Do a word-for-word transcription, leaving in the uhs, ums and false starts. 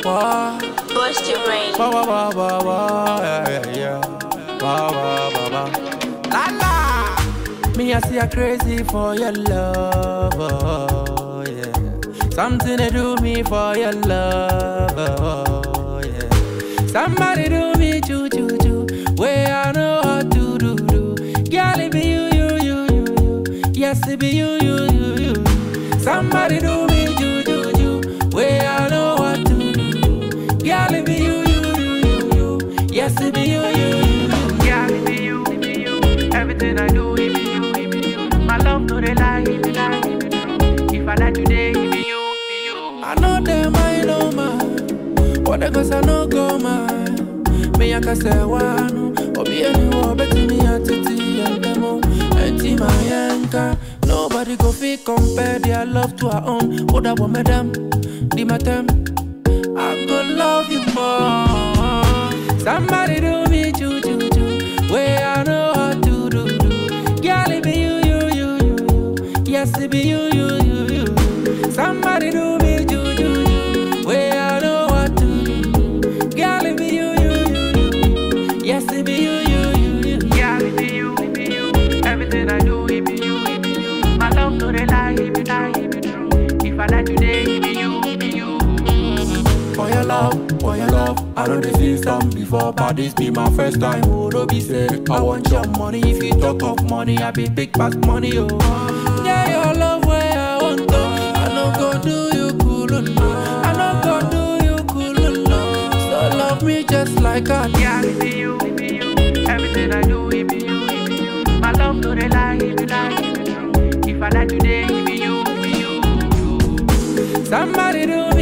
Wah, Bust your brain. wah, wah, wah, wah, wah, yeah, yeah, yeah. Wah, wah, wah, wah. La la. Me I see a crazy for your love, oh, yeah. Something to do me for your love, oh, yeah. Somebody do me choo choo choo, where I know how to do do. Girl, it be you, you, you, you, you. Yes, it be you, you, you, you. Somebody do me choo choo choo, where I know how to do do. Girl, it be you, you, you, you, you. Yes, it be you, you, you, you. Yeah, it be you, it be you. Everything I do, it be you, it be you. My love no they lie, it be lie, it be true. If I die today, it be you, it be you. I know them, I know man. What the cause I know go man. Me I can say one. Obi anyone bet me a titi and demo. Enti my yanka. Nobody go fit compare their love to our own. What I want madam, di matem. I'm gonna love you more. Somebody do me choo choo choo, where I know how to do do. Girl, it be you, you, you, you, you. Yes, it be you, you, you, you. Somebody do me choo choo choo, where I know what to do. Girl, it be you, you, you, you. Yes, it be you, you, you, you. Yeah, it be you, it be you. Everything I do, it be you, it be you. My love no they lie, it be lie, it be true. If I die today, it be you, it be you. For your love, for your love, I know they see some before, but this be my first time. Oh, don't be sad. I want your money. If you talk of money, I be big past money. Oh, yeah, your love where I want to. I know go do you cool, no. I know go do you cool, no. So love me just like I do. Yeah, it be you, it be you. Everything I do, it be you, it be you. My love no they lie, it be lie, it be true. If I die today, it be you, it be you. Somebody do